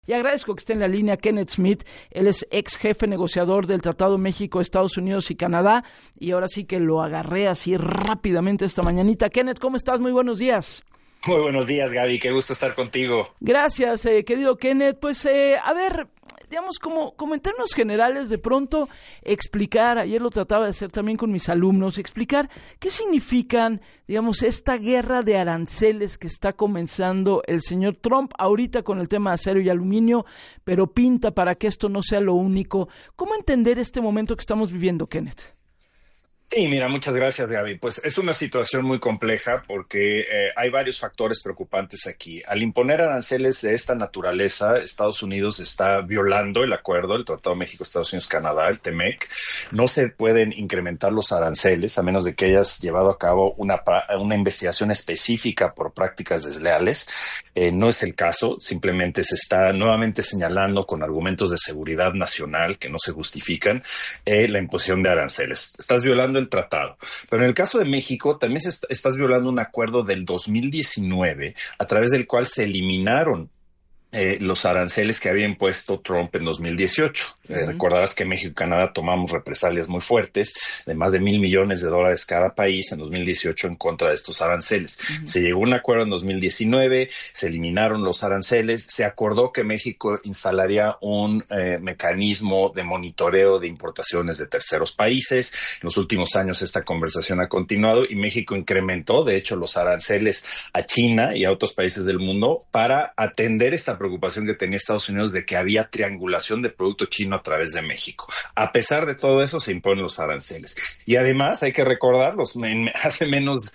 Y agradezco que esté en la línea Kenneth Smith. Él es ex jefe negociador del Tratado México, Estados Unidos y Canadá. Y ahora sí que lo agarré así rápidamente esta mañanita. Kenneth, ¿cómo estás? Muy buenos días. Muy buenos días, Gaby. Qué gusto estar contigo. Gracias, querido Kenneth. Pues, a ver, digamos, como en términos generales, de pronto explicar, ayer lo trataba de hacer también con mis alumnos, explicar qué significan, digamos, esta guerra de aranceles que está comenzando el señor Trump ahorita con el tema de acero y aluminio, pero pinta para que esto no sea lo único. ¿Cómo entender este momento que estamos viviendo, Kenneth? Sí, mira, muchas gracias, Gaby. Pues es una situación muy compleja porque hay varios factores preocupantes aquí. Al imponer aranceles de esta naturaleza, Estados Unidos está violando el acuerdo, el Tratado México-Estados Unidos-Canadá, el TEMEC. No se pueden incrementar los aranceles a menos de que hayas llevado a cabo una investigación específica por prácticas desleales. No es el caso, simplemente se está nuevamente señalando con argumentos de seguridad nacional que no se justifican la imposición de aranceles. Estás violando el tratado. Pero en el caso de México, también estás violando un acuerdo del 2019 a través del cual se eliminaron los aranceles que había impuesto Trump en 2018. Recordarás que México y Canadá tomamos represalias muy fuertes de más de $1,000 millones cada país en 2018 en contra de estos aranceles. Se llegó a un acuerdo en 2019, se eliminaron los aranceles, se acordó que México instalaría un mecanismo de monitoreo de importaciones de terceros países. En los últimos años esta conversación ha continuado y México incrementó, de hecho, los aranceles a China y a otros países del mundo para atender esta preocupación que tenía Estados Unidos de que había triangulación de producto chino a través de México. A pesar de todo eso, se imponen los aranceles. Y además, hay que recordarlos, hace menos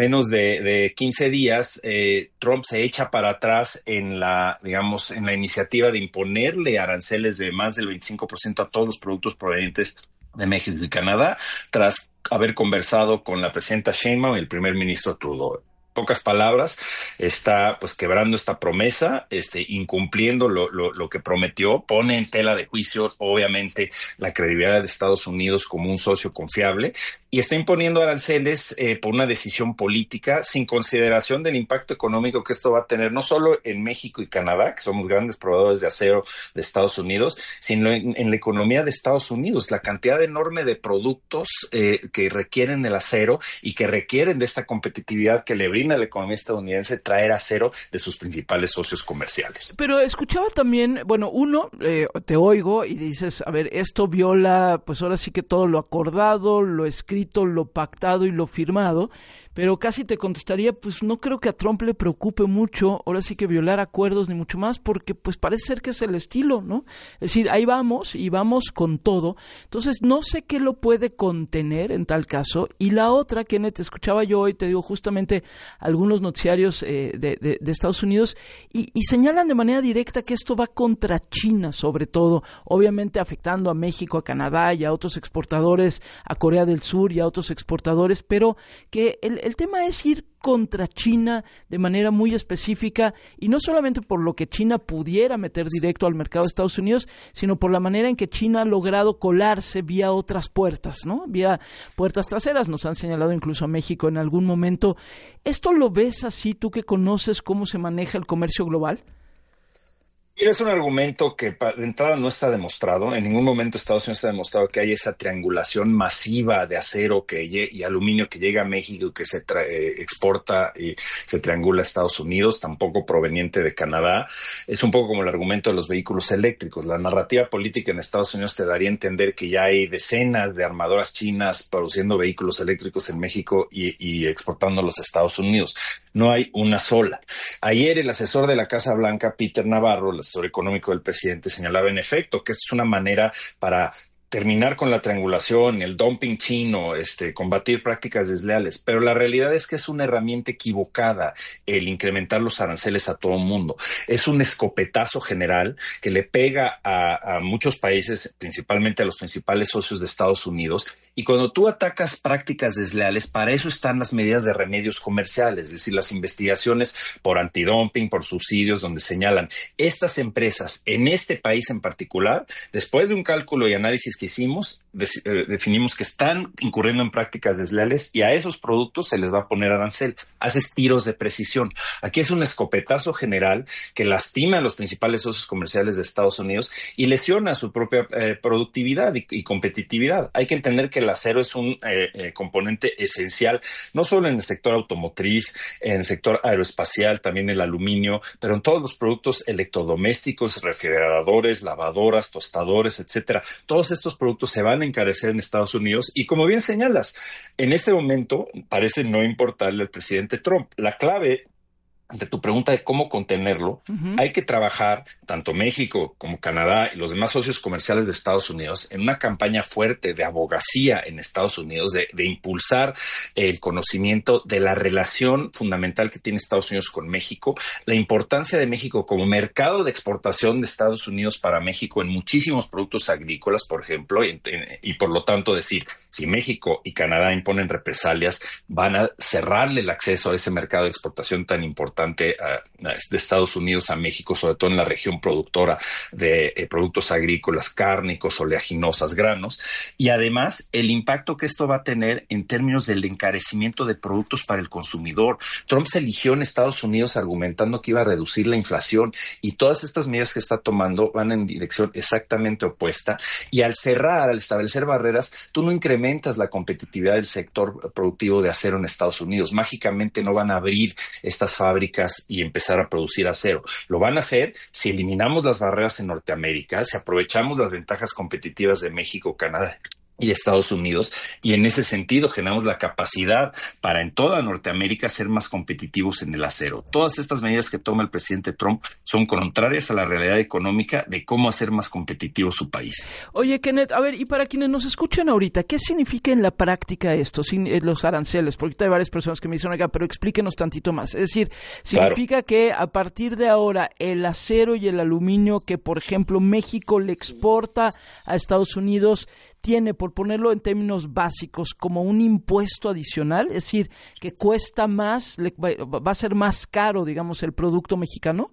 de 15 días, Trump se echa para atrás en la iniciativa de imponerle aranceles de más del 25% a todos los productos provenientes de México y Canadá, tras haber conversado con la presidenta Sheinbaum y el primer ministro Trudeau. Pocas palabras, está pues quebrando esta promesa, incumpliendo lo que prometió, pone en tela de juicio obviamente la credibilidad de Estados Unidos como un socio confiable y está imponiendo aranceles por una decisión política sin consideración del impacto económico que esto va a tener no solo en México y Canadá, que somos grandes proveedores de acero de Estados Unidos, sino en la economía de Estados Unidos, la cantidad enorme de productos que requieren el acero y que requieren de esta competitividad que le brinda a la economía estadounidense traer acero de sus principales socios comerciales. Pero escuchaba también, bueno, te oigo y dices, a ver, esto viola, pues ahora sí que todo lo acordado, lo escrito, lo pactado y lo firmado, pero casi te contestaría, pues no creo que a Trump le preocupe mucho, ahora sí que violar acuerdos ni mucho más, porque pues parece ser que es el estilo, ¿no? Es decir, ahí vamos y vamos con todo. Entonces, no sé qué lo puede contener en tal caso. Y la otra, Kenneth, escuchaba yo hoy, te digo, justamente algunos noticiarios de Estados Unidos y señalan de manera directa que esto va contra China, sobre todo, obviamente afectando a México, a Canadá y a otros exportadores, a Corea del Sur y a otros exportadores, pero que el tema es ir contra China de manera muy específica y no solamente por lo que China pudiera meter directo al mercado de Estados Unidos, sino por la manera en que China ha logrado colarse vía otras puertas, ¿no? Vía puertas traseras, nos han señalado incluso a México en algún momento. ¿Esto lo ves así, tú que conoces cómo se maneja el comercio global? Es un argumento que de entrada no está demostrado. En ningún momento Estados Unidos ha demostrado que hay esa triangulación masiva de acero y aluminio que llega a México y que se exporta y se triangula a Estados Unidos, tampoco proveniente de Canadá. Es un poco como el argumento de los vehículos eléctricos. La narrativa política en Estados Unidos te daría a entender que ya hay decenas de armadoras chinas produciendo vehículos eléctricos en México y exportándolos a Estados Unidos. No hay una sola. Ayer el asesor de la Casa Blanca, Peter Navarro, el asesor económico del presidente, señalaba en efecto que esto es una manera para terminar con la triangulación, el dumping chino, combatir prácticas desleales, pero la realidad es que es una herramienta equivocada el incrementar los aranceles a todo el mundo. Es un escopetazo general que le pega a muchos países, principalmente a los principales socios de Estados Unidos, Y cuando tú atacas prácticas desleales, para eso están las medidas de remedios comerciales, es decir, las investigaciones por antidumping, por subsidios, donde señalan estas empresas en este país en particular, después de un cálculo y análisis que hicimos, definimos que están incurriendo en prácticas desleales y a esos productos se les va a poner arancel. Haces tiros de precisión. Aquí es un escopetazo general que lastima a los principales socios comerciales de Estados Unidos y lesiona su propia productividad y competitividad. Hay que entender que el acero es un componente esencial, no solo en el sector automotriz, en el sector aeroespacial, también el aluminio, pero en todos los productos electrodomésticos, refrigeradores, lavadoras, tostadores, etcétera. Todos estos productos se van a encarecer en Estados Unidos y, como bien señalas, en este momento parece no importarle al presidente Trump. La clave ante tu pregunta de cómo contenerlo, hay que trabajar, tanto México como Canadá y los demás socios comerciales de Estados Unidos, en una campaña fuerte de abogacía en Estados Unidos, de impulsar el conocimiento de la relación fundamental que tiene Estados Unidos con México, la importancia de México como mercado de exportación de Estados Unidos para México en muchísimos productos agrícolas, por ejemplo, y por lo tanto decir, si México y Canadá imponen represalias, van a cerrarle el acceso a ese mercado de exportación tan importante de Estados Unidos a México, sobre todo en la región productora de productos agrícolas, cárnicos, oleaginosas, granos, y además el impacto que esto va a tener en términos del encarecimiento de productos para el consumidor. Trump se eligió en Estados Unidos argumentando que iba a reducir la inflación y todas estas medidas que está tomando van en dirección exactamente opuesta, y al cerrar, al establecer barreras, tú no incrementas la competitividad del sector productivo de acero en Estados Unidos. Mágicamente no van a abrir estas fábricas y empezar a producir acero. Lo van a hacer si eliminamos las barreras en Norteamérica, si aprovechamos las ventajas competitivas de México, Canadá y Estados Unidos, y en ese sentido generamos la capacidad para en toda Norteamérica ser más competitivos en el acero. Todas estas medidas que toma el presidente Trump son contrarias a la realidad económica de cómo hacer más competitivo su país. Oye, Kenneth, a ver, y para quienes nos escuchan ahorita, ¿qué significa en la práctica esto, los aranceles? Porque hay varias personas que me dicen acá, pero explíquenos tantito más. Es decir, ¿significa que a partir de ahora el acero y el aluminio que, por ejemplo, México le exporta a Estados Unidos tiene, por ponerlo en términos básicos, como un impuesto adicional? Es decir, que cuesta más, va a ser más caro, digamos, el producto mexicano.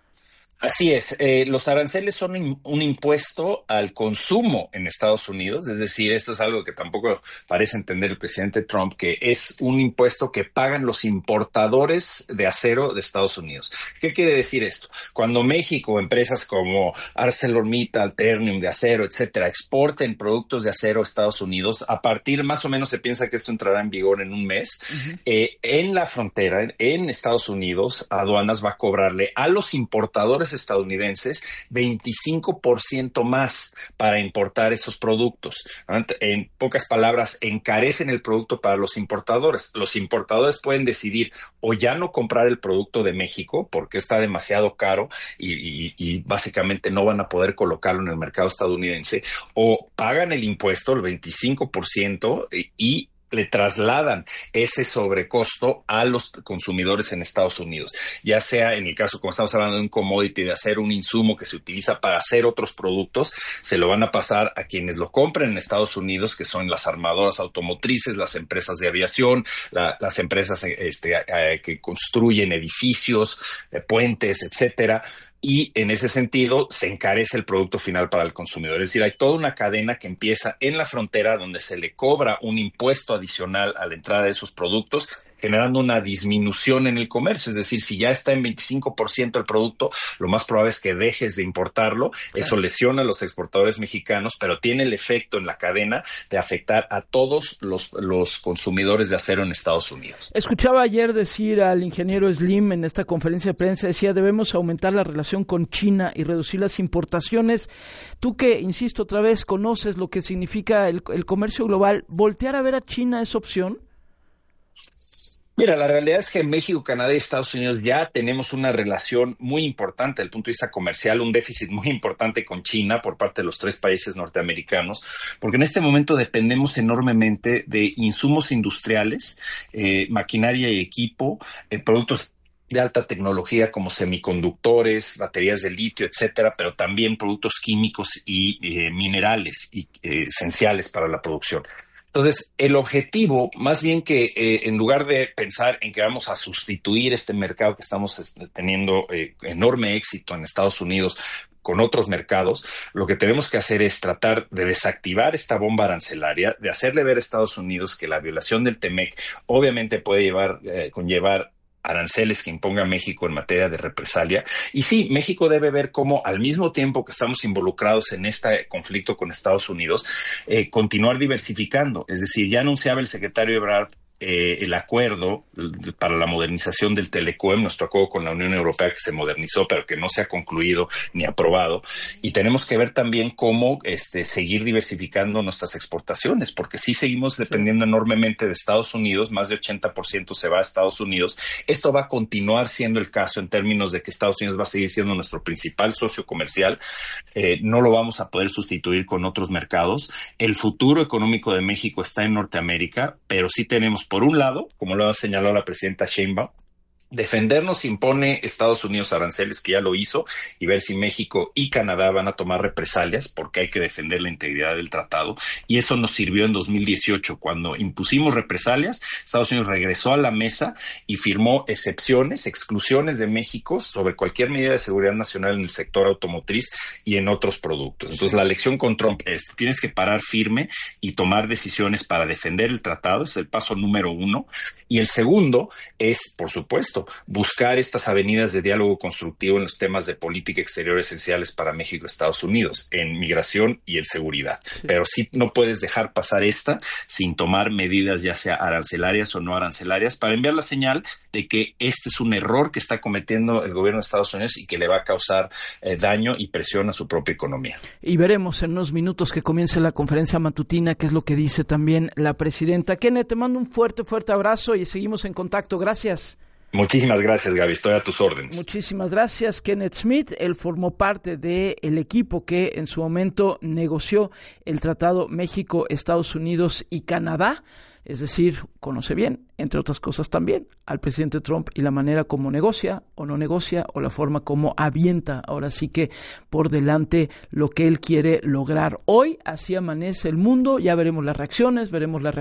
Así es, los aranceles son un impuesto al consumo en Estados Unidos, es decir, esto es algo que tampoco parece entender el presidente Trump, que es un impuesto que pagan los importadores de acero de Estados Unidos. ¿Qué quiere decir esto? Cuando México, empresas como ArcelorMittal, Ternium de acero, etcétera, exporten productos de acero a Estados Unidos, a partir más o menos se piensa que esto entrará en vigor en un mes, en la frontera, en Estados Unidos, aduanas va a cobrarle a los importadores estadounidenses 25% más para importar esos productos. En pocas palabras, encarecen el producto para los importadores. Los importadores pueden decidir o ya no comprar el producto de México porque está demasiado caro y básicamente no van a poder colocarlo en el mercado estadounidense, o pagan el impuesto, el 25%, y le trasladan ese sobrecosto a los consumidores en Estados Unidos, ya sea en el caso, como estamos hablando de un commodity de acero, un insumo que se utiliza para hacer otros productos, se lo van a pasar a quienes lo compren en Estados Unidos, que son las armadoras automotrices, las empresas de aviación, las empresas que construyen edificios, puentes, etcétera. Y en ese sentido se encarece el producto final para el consumidor. Es decir, hay toda una cadena que empieza en la frontera, donde se le cobra un impuesto adicional a la entrada de esos productos, generando una disminución en el comercio. Es decir, si ya está en 25% el producto, lo más probable es que dejes de importarlo. Claro. Eso lesiona a los exportadores mexicanos, pero tiene el efecto en la cadena de afectar a todos los consumidores de acero en Estados Unidos. Escuchaba ayer decir al ingeniero Slim en esta conferencia de prensa, decía, debemos aumentar la relación con China y reducir las importaciones. Tú que, insisto otra vez, conoces lo que significa el comercio global, ¿voltear a ver a China es opción? Mira, la realidad es que en México, Canadá y Estados Unidos ya tenemos una relación muy importante desde el punto de vista comercial, un déficit muy importante con China por parte de los tres países norteamericanos, porque en este momento dependemos enormemente de insumos industriales, maquinaria y equipo, productos de alta tecnología como semiconductores, baterías de litio, etcétera, pero también productos químicos y minerales esenciales para la producción. Entonces, el objetivo, más bien que en lugar de pensar en que vamos a sustituir este mercado que estamos teniendo enorme éxito en Estados Unidos con otros mercados, lo que tenemos que hacer es tratar de desactivar esta bomba arancelaria, de hacerle ver a Estados Unidos que la violación del TEMEC obviamente puede conllevar aranceles que imponga México en materia de represalia. Y sí, México debe ver cómo al mismo tiempo que estamos involucrados en este conflicto con Estados Unidos, continuar diversificando. Es decir, ya anunciaba el secretario Ebrard el acuerdo para la modernización del Telecoem, nuestro acuerdo con la Unión Europea que se modernizó pero que no se ha concluido ni aprobado, y tenemos que ver también cómo seguir diversificando nuestras exportaciones, porque sí seguimos dependiendo enormemente de Estados Unidos, más de 80% se va a Estados Unidos. Esto va a continuar siendo el caso en términos de que Estados Unidos va a seguir siendo nuestro principal socio comercial, no lo vamos a poder sustituir con otros mercados. El futuro económico de México está en Norteamérica, pero sí tenemos, por un lado, como lo ha señalado la presidenta Sheinbaum, defendernos si impone Estados Unidos aranceles, que ya lo hizo, y ver si México y Canadá van a tomar represalias, porque hay que defender la integridad del tratado. Y eso nos sirvió en 2018, cuando impusimos represalias. Estados Unidos regresó a la mesa y firmó exclusiones de México sobre cualquier medida de seguridad nacional en el sector automotriz y en otros productos. Entonces, la lección con Trump es: tienes que parar firme y tomar decisiones para defender el tratado. Es el paso número 1. Y el segundo es, por supuesto, buscar estas avenidas de diálogo constructivo en los temas de política exterior esenciales para México y Estados Unidos, en migración y en seguridad. Sí. Pero sí no puedes dejar pasar esta sin tomar medidas, ya sea arancelarias o no arancelarias, para enviar la señal de que este es un error que está cometiendo el gobierno de Estados Unidos y que le va a causar daño y presión a su propia economía. Y veremos en unos minutos que comience la conferencia matutina qué es lo que dice también la presidenta. Kenneth, te mando un fuerte abrazo y seguimos en contacto. Gracias. Muchísimas gracias, Gaby. Estoy a tus órdenes. Muchísimas gracias, Kenneth Smith. Él formó parte del equipo que en su momento negoció el Tratado México, Estados Unidos y Canadá. Es decir, conoce bien, entre otras cosas también, al presidente Trump y la manera como negocia o no negocia, o la forma como avienta ahora sí que por delante lo que él quiere lograr. Hoy así amanece el mundo, ya veremos las reacciones,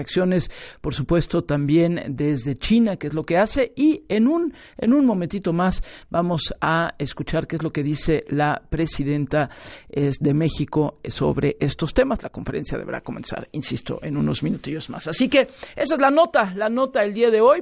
por supuesto también desde China, qué es lo que hace, y en un momentito más vamos a escuchar qué es lo que dice la presidenta de México sobre estos temas. La conferencia deberá comenzar, insisto, en unos minutillos más. Así que esa es la nota del día de hoy.